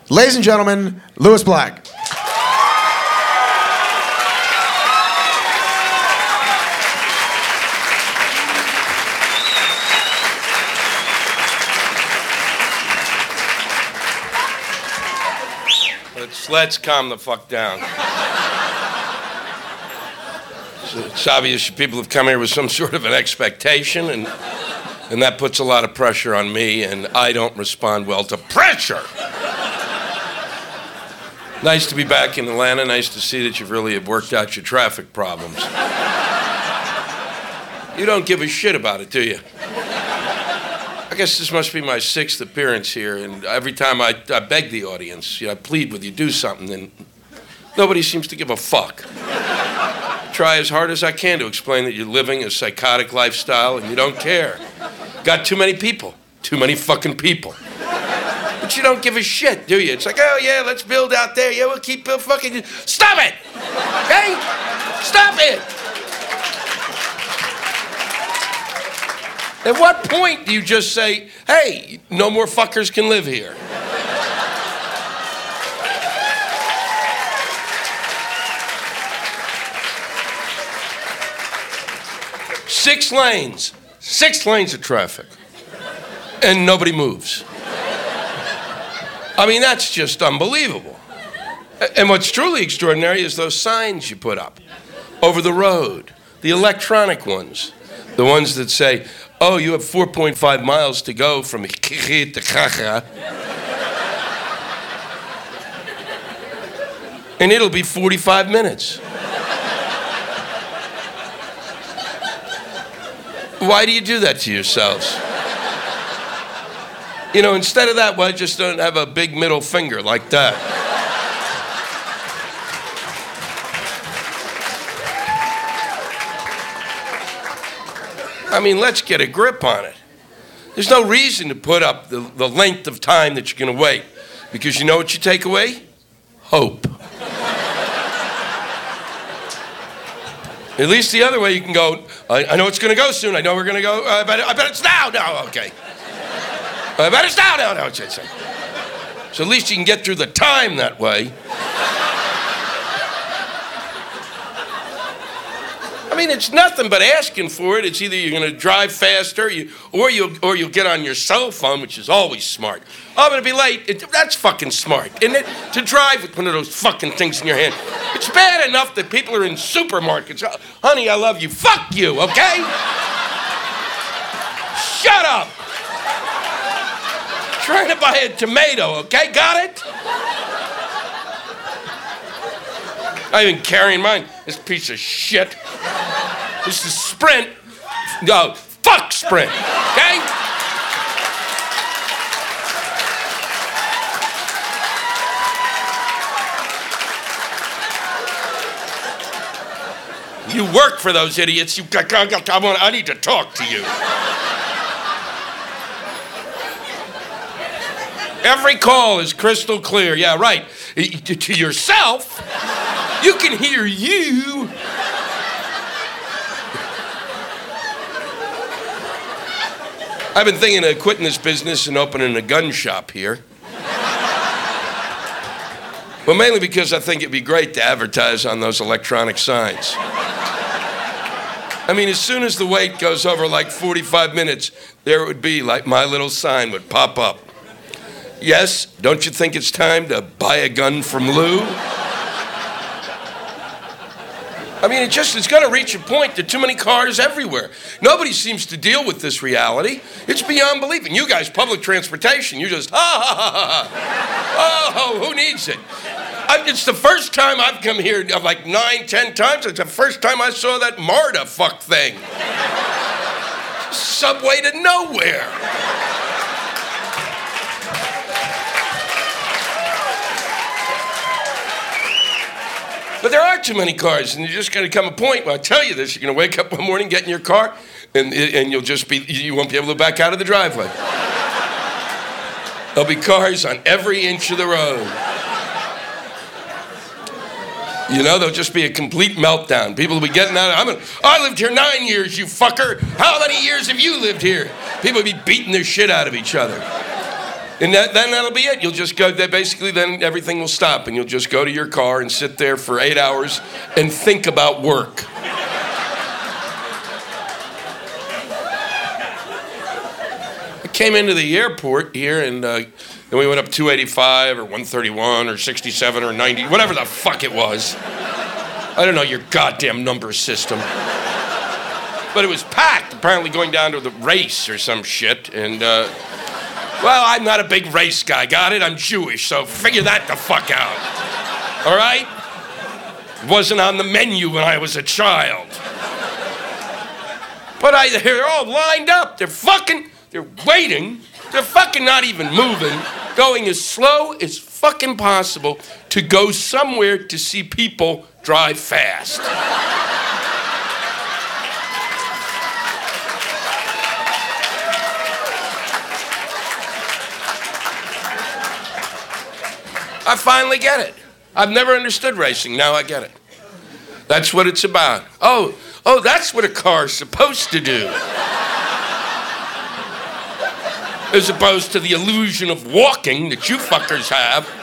Ladies and gentlemen, Lewis Black. Let's calm the fuck down. It's obvious people have come here with some sort of an expectation, and that puts a lot of pressure on me, and I don't respond well to pressure. Nice to be back in Atlanta. Nice to see that you really have worked out your traffic problems. You don't give a shit about it, do you? I guess this must be my 6th appearance here, and every time I beg the audience, I plead with you, do something, and nobody seems to give a fuck. Try as hard as I can to explain that you're living a psychotic lifestyle and you don't care. Got too many people. Too many fucking people. But you don't give a shit, do you? It's like, oh yeah, let's build out there. Yeah, we'll keep fucking... Stop it! Okay? Stop it! At what point do you just say, hey, no more fuckers can live here? Six lanes of traffic, and nobody moves. I mean, that's just unbelievable. And what's truly extraordinary is those signs you put up over the road, the electronic ones, the ones that say, oh, you have 4.5 miles to go from Kiki to Caja, and it'll be 45 minutes. Why do you do that to yourselves? You know, instead of that, why just don't have a big middle finger like that? I mean, let's get a grip on it. There's no reason to put up the length of time that you're going to wait, because you know what you take away? Hope. At least the other way you can go, I know it's going to go soon. I know we're going to go. I bet it's now. No, okay. I bet it's now. No. So at least you can get through the time that way. I mean, it's nothing but asking for it. It's either you're going to drive faster, or you'll get on your cell phone, which is always smart. Oh, I'm going to be late. That's fucking smart, isn't it? To drive with one of those fucking things in your hand. It's bad enough that people are in supermarkets. Oh, honey, I love you. Fuck you, okay? Shut up. Trying to buy a tomato, okay? Got it? I'm even carrying mine. This piece of shit. This is Sprint. No, fuck Sprint, okay? You work for those idiots. I need to talk to you. Every call is crystal clear. Yeah, right. To yourself, you can hear you. I've been thinking of quitting this business and opening a gun shop here. Well, mainly because I think it'd be great to advertise on those electronic signs. I mean, as soon as the wait goes over like 45 minutes, there would be like my little sign would pop up. Yes, don't you think it's time to buy a gun from Lou? I mean, it's going to reach a point that too many cars everywhere. Nobody seems to deal with this reality. It's beyond believing. You guys, public transportation, you just, oh, who needs it? It's the first time I've come here, like 9, 10 times. It's the first time I saw that MARTA fuck thing. Subway to nowhere. But there are too many cars, and you're just going to come a point where I tell you this, you're going to wake up one morning, get in your car, and you won't be able to back out of the driveway. There'll be cars on every inch of the road. You know, there'll just be a complete meltdown. People will be getting out I lived here 9 years, you fucker. How many years have you lived here? People will be beating the shit out of each other. And then that'll be it. You'll just go there. Basically, then everything will stop, and you'll just go to your car and sit there for 8 hours and think about work. I came into the airport here, and then we went up 285 or 131 or 67 or 90, whatever the fuck it was. I don't know your goddamn number system. But it was packed, apparently going down to the race or some shit, and well, I'm not a big race guy, got it? I'm Jewish, so figure that the fuck out. All right? It wasn't on the menu when I was a child. But they're all lined up. They're waiting. They're fucking not even moving, going as slow as fucking possible to go somewhere to see people drive fast. I finally get it. I've never understood racing. Now I get it. That's what it's about. Oh, that's what a car's supposed to do. As opposed to the illusion of walking that you fuckers have.